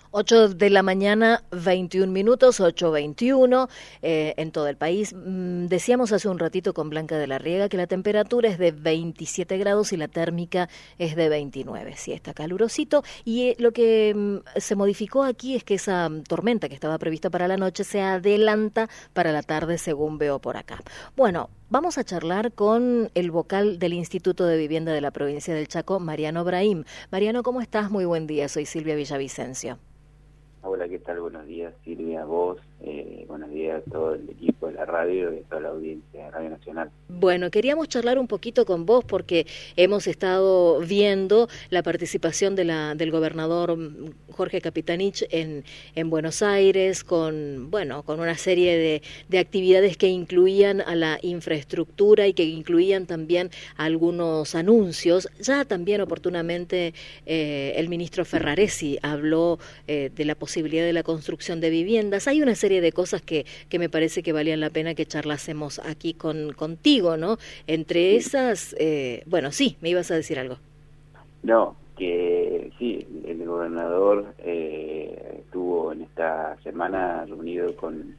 8 de la mañana, 21 minutos, 8:21 en todo el país. Decíamos hace un ratito con Blanca de la Riega que la temperatura es de 27 grados y la térmica es de 29. Sí, está calurosito. Y lo que se modificó aquí es que esa tormenta que estaba prevista para la noche se adelanta para la tarde, según veo por acá. Bueno, vamos a charlar con el vocal del Instituto de Vivienda de la provincia del Chaco, Mariano Brahim. Mariano, ¿cómo estás? Muy buen día. Soy Silvia Villavicencio. Hola, ¿qué tal? Buenos días, Silvia, vos. Buenos días a todo el equipo de la radio y a toda la audiencia de Radio Nacional. Bueno, queríamos charlar un poquito con vos porque hemos estado viendo la participación del gobernador Jorge Capitanich en Buenos Aires con una serie de actividades que incluían a la infraestructura y que incluían también algunos anuncios. Ya también oportunamente el ministro Ferraresi habló de la posibilidad de la construcción de viviendas. Hay una serie de cosas que me parece que valían la pena que charlásemos aquí contigo, ¿no? Entre esas, sí, me ibas a decir algo. No, que sí, el gobernador estuvo en esta semana reunido con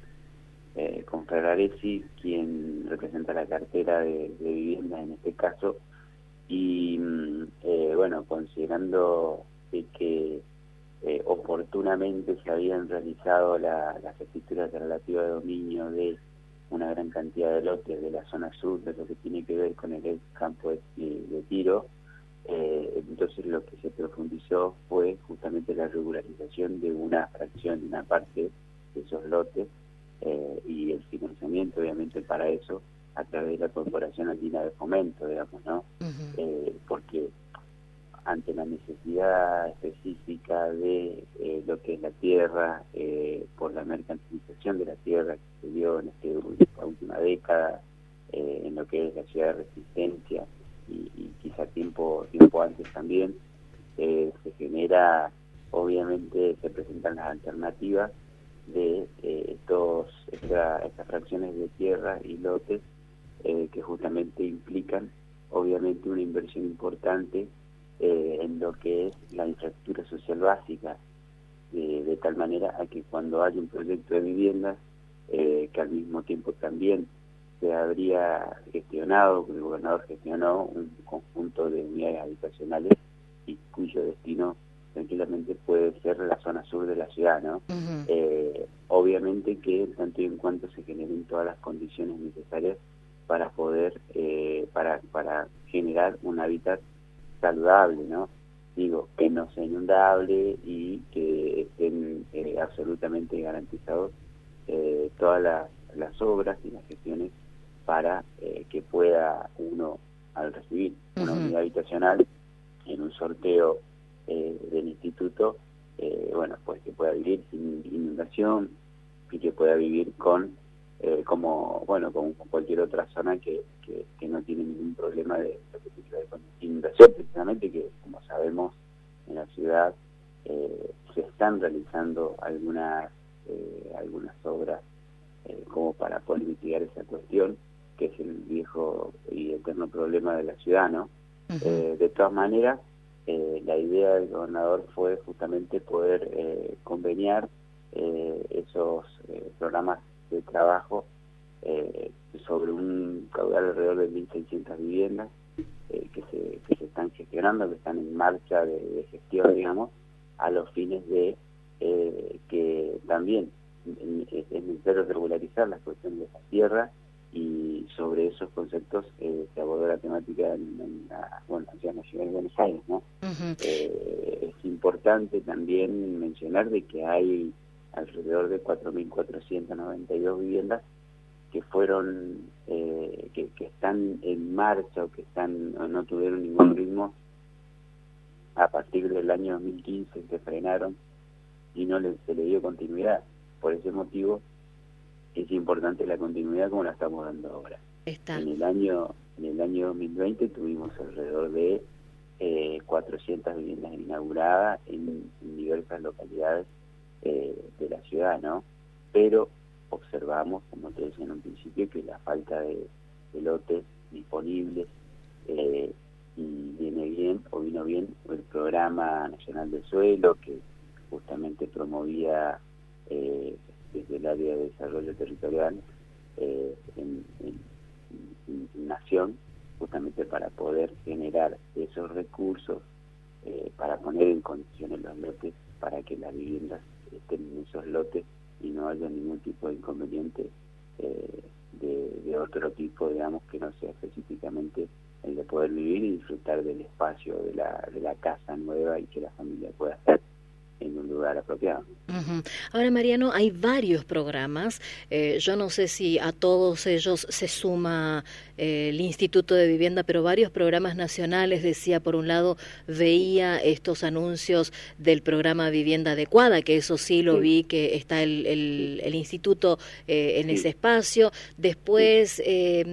Ferraresi, quien representa la cartera de vivienda en este caso, y considerando de que oportunamente se habían realizado las escrituras relativas de dominio de una gran cantidad de lotes de la zona sur, de lo que tiene que ver con el ex campo de tiro. Entonces lo que se profundizó fue justamente la regularización de una fracción, de una parte de esos lotes, y el financiamiento obviamente para eso a través de la Corporación Andina de Fomento, digamos, ¿no? Porque ante la necesidad específica de lo que es la tierra, por la mercantilización de la tierra que se dio en esta última década, en lo que es la ciudad de Resistencia y quizá tiempo antes también, se genera, obviamente se presentan las alternativas de estas fracciones de tierra y lotes que justamente implican obviamente una inversión importante en lo que es la infraestructura social básica, de tal manera a que cuando haya un proyecto de viviendas, que al mismo tiempo también se habría gestionado, que el gobernador gestionó un conjunto de unidades habitacionales y cuyo destino tranquilamente puede ser la zona sur de la ciudad, ¿no? Obviamente que tanto y en cuanto se generen todas las condiciones necesarias para poder, para generar un hábitat saludable, ¿no? Digo, que no sea inundable y que estén absolutamente garantizados todas las obras y las gestiones para que pueda uno, al recibir una unidad habitacional en un sorteo del instituto, pues que pueda vivir sin inundación y que pueda vivir como cualquier otra zona que no tiene ningún problema de lo que tiene que ver con inundación, precisamente, que como sabemos en la ciudad se están realizando algunas obras como para poder mitigar esa cuestión, que es el viejo y eterno problema de la ciudad, ¿no? De todas maneras, la idea del gobernador fue justamente poder conveniar esos programas de trabajo sobre un caudal alrededor de 1.600 viviendas que se están gestionando, que están en marcha de gestión, digamos, a los fines de que también es necesario regularizar las cuestiones de esa tierra, y sobre esos conceptos se abordó la temática en la Ciudad Nacional de Buenos Aires, ¿no? Es importante también mencionar de que hay alrededor de 4.492 viviendas que fueron que están en marcha o que no tuvieron ningún ritmo a partir del año 2015, que frenaron y se le dio continuidad. Por ese motivo es importante la continuidad como la estamos dando ahora. En el año 2020 tuvimos alrededor de 400 viviendas inauguradas en diversas localidades de la ciudad, ¿no? Pero observamos, como te decía en un principio, que la falta de lotes disponibles, y vino bien el Programa Nacional del Suelo, que justamente promovía desde el área de desarrollo territorial en Nación, justamente para poder generar esos recursos para poner en condiciones los lotes para que las viviendas estén en esos lotes y no haya ningún tipo de inconveniente de otro tipo, digamos, que no sea específicamente el de poder vivir y disfrutar del espacio de la casa nueva y que la familia pueda estar en un lugar apropiado. Uh-huh. Ahora, Mariano, hay varios programas. Yo no sé si a todos ellos se suma el Instituto de Vivienda, pero varios programas nacionales. Decía, por un lado, veía estos anuncios del programa Vivienda Adecuada, que eso sí lo vi, que está el instituto en ese espacio. Después,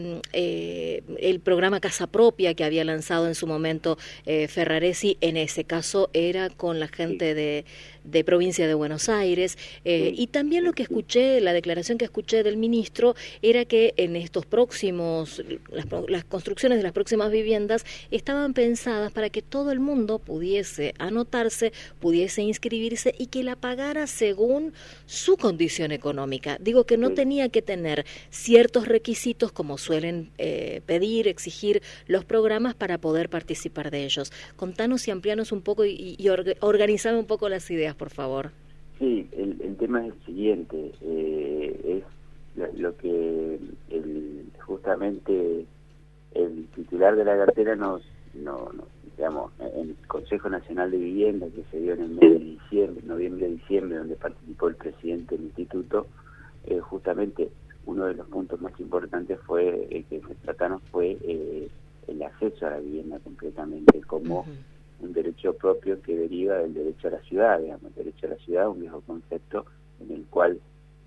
el programa Casa Propia, que había lanzado en su momento Ferraresi, en ese caso era con la gente de provincia de Buenos Aires, y también lo que escuché, la declaración que escuché del ministro, era que en estos próximos, las construcciones de las próximas viviendas estaban pensadas para que todo el mundo pudiese anotarse, pudiese inscribirse y que la pagara según su condición económica. Digo que no tenía que tener ciertos requisitos como suelen pedir, exigir los programas para poder participar de ellos. Contanos y amplianos un poco y organizame un poco las ideas, por favor. Sí, el tema es el siguiente, es lo que justamente el titular de la cartera digamos, en el Consejo Nacional de Vivienda que se dio en el mes de diciembre, noviembre-diciembre, donde participó el presidente del instituto, justamente uno de los puntos más importantes que se trataron fue el acceso a la vivienda concretamente, como un derecho propio que deriva del derecho a la ciudad, digamos. El derecho a la ciudad, un viejo concepto en el cual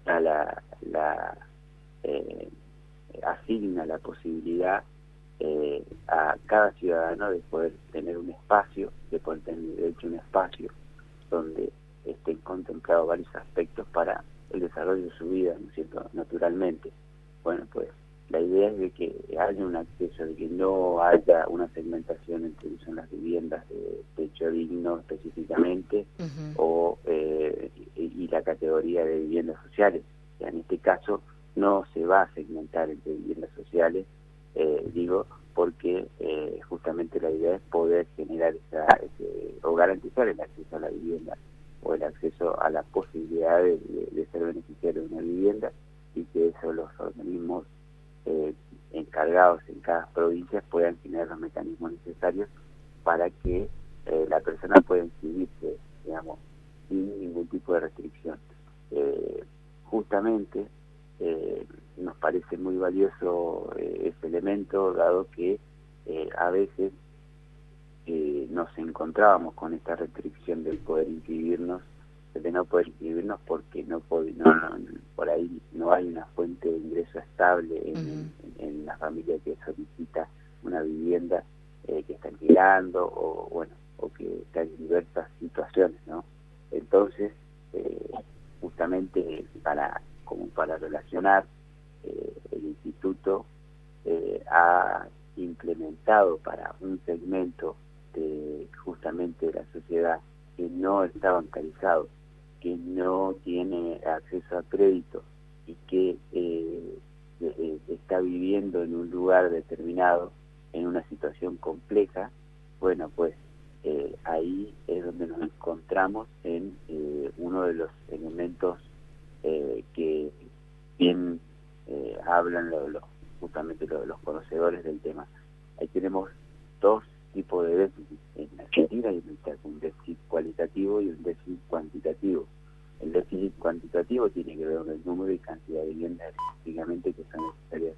asigna la posibilidad a cada ciudadano de poder tener un espacio, de poder tener derecho a un espacio donde estén contemplados varios aspectos para el desarrollo de su vida, ¿no es cierto?, naturalmente. Bueno, pues la idea es de que haya un acceso, de que no haya una segmentación entre lo que son las viviendas de techo digno específicamente y la categoría de viviendas sociales. O sea, en este caso no se va a segmentar entre viviendas sociales, porque justamente la idea es poder generar o garantizar el acceso a la vivienda o el acceso a la posibilidad de ser beneficiario de una vivienda, y que eso los organismos encargados en cada provincia puedan generar los mecanismos necesarios para que la persona pueda inscribirse, digamos, sin ningún tipo de restricción. Justamente nos parece muy valioso ese elemento, dado que a veces nos encontrábamos con esta restricción del poder inscribirnos, de no poder inscribirnos porque por ahí no hay una fuente de ingreso estable en la familia que solicita una vivienda que está alquilando o que está en diversas situaciones, ¿no? Entonces, justamente para relacionar, el instituto ha implementado para un segmento justamente de la sociedad que no está bancarizado, que no tiene acceso a crédito y que está viviendo en un lugar determinado, en una situación compleja. Bueno, pues ahí es donde nos encontramos en uno de los elementos que bien hablan justamente los conocedores del tema. Ahí tenemos dos tipos de déficit. En Argentina hay un déficit cualitativo y un déficit cuantitativo. El déficit cuantitativo tiene que ver con el número y cantidad de viviendas específicamente que son necesarias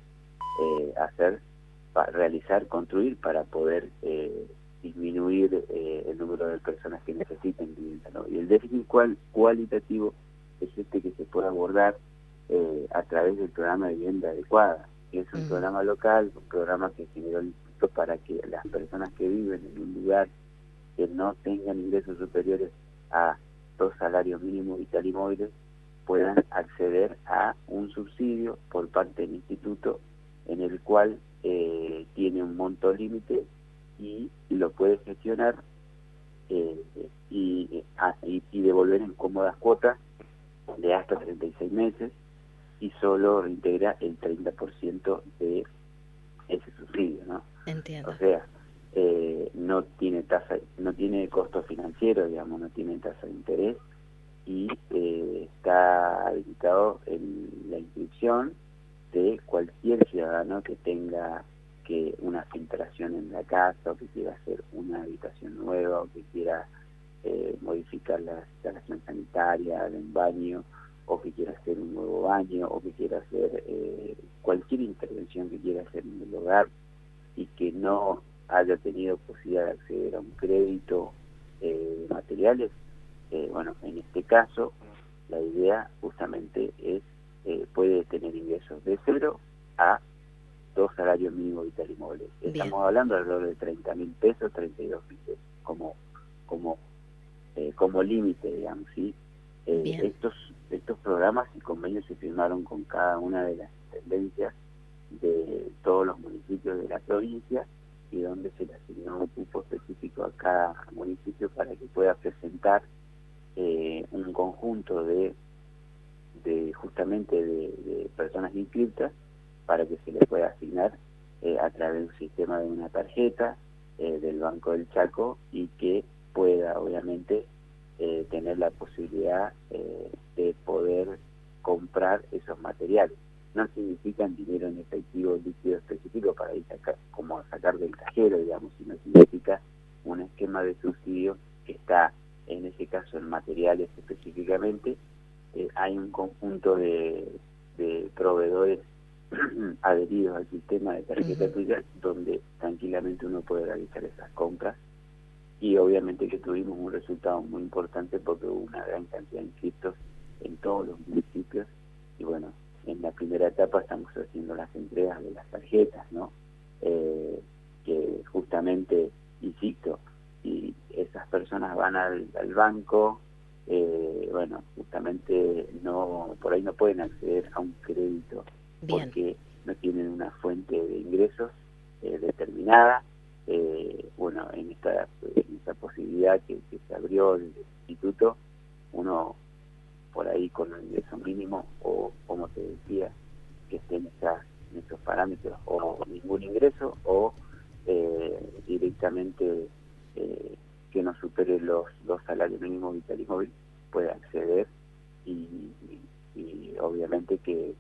construir para poder disminuir el número de personas que necesiten vivienda, ¿no? Y el déficit cualitativo es este que se puede abordar a través del programa de vivienda adecuada, que es un programa local, un programa que generó el instituto para que las personas que viven en un lugar que no tengan ingresos superiores a 2 salarios mínimos vitales y móviles puedan acceder a un subsidio por parte del instituto, en el cual tiene un monto límite y lo puede gestionar y devolver en cómodas cuotas de hasta 36 meses y solo reintegra el 30% de ese subsidio, ¿no? Entiendo. O sea, no tiene costo financiero, digamos, no tiene tasa de interés y está habilitado en la inscripción de cualquier ciudadano que tenga una filtración en la casa o que quiera hacer una habitación nueva o que quiera modificar la instalación sanitaria de un baño o que quiera hacer un nuevo baño o que quiera hacer cualquier intervención que quiera hacer en el hogar y que no haya tenido posibilidad de acceder a un crédito de materiales. Bueno, en este caso la idea justamente es puede tener ingresos de 0 a 2 salarios mínimos vitales móviles. Estamos hablando alrededor de 30.000 pesos, 32.000 pesos como límite, digamos, ¿sí? Estos programas y convenios se firmaron con cada una de las intendencias de todos los municipios de la provincia y donde se le asignó un cupo específico a cada municipio para que pueda presentar un conjunto de personas inscritas para que se le pueda asignar a través de un sistema de una tarjeta del Banco del Chaco y que pueda obviamente tener la posibilidad de poder comprar esos materiales. No significan dinero en efectivo líquido específico para ir como sacar del cajero, digamos, sino significa un esquema de subsidio que está, en ese caso, en materiales específicamente. Hay un conjunto de proveedores adheridos al sistema de tarjeta tuya donde tranquilamente uno puede realizar esas compras y obviamente que tuvimos un resultado muy importante porque hubo una gran cantidad de inscritos en todos los municipios y bueno, en la primera etapa estamos haciendo las entregas de las tarjetas, ¿no? Que justamente, insisto, si esas personas van al banco, bueno, justamente por ahí no pueden acceder a un crédito. Bien. Porque no tienen una fuente de ingresos determinada. Bueno, en esta posibilidad que se abrió el instituto, uno por ahí con un ingreso mínimo o, como te decía, que esté en esos parámetros, o ningún ingreso o directamente que no supere los 2 salarios mínimos vital y móvil, puede acceder y obviamente que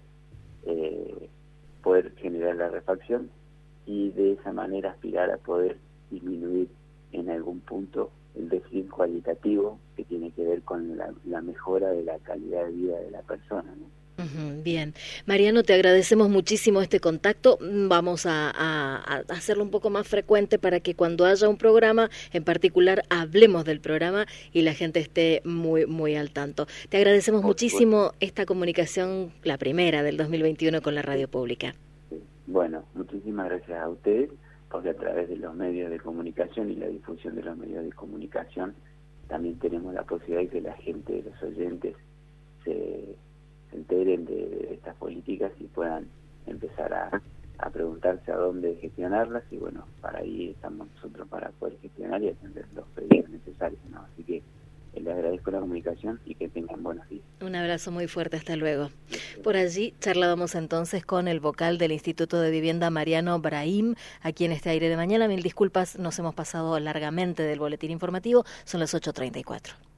poder generar la refacción y de esa manera aspirar a poder disminuir en algún punto el déficit cualitativo que tiene que ver con la mejora de la calidad de vida de la persona, ¿no? Bien. Mariano, te agradecemos muchísimo este contacto. Vamos a hacerlo un poco más frecuente para que cuando haya un programa en particular hablemos del programa y la gente esté muy, muy al tanto. Te agradecemos muchísimo esta comunicación, la primera del 2021 con la radio pública. Bueno, muchísimas gracias a ustedes, porque a través de los medios de comunicación y la difusión de los medios de comunicación también tenemos la posibilidad de que la gente, los oyentes, se enteren de estas políticas y puedan empezar a preguntarse a dónde gestionarlas y bueno, para ahí estamos nosotros para poder gestionar y atender los pedidos necesarios, ¿no? Así que les agradezco la comunicación y que tengan buenos días. Un abrazo muy fuerte, hasta luego. Por allí charlábamos entonces con el vocal del Instituto de Vivienda, Mariano Brahim, aquí en este Aire de Mañana. Mil disculpas, nos hemos pasado largamente del boletín informativo, son las 8:34.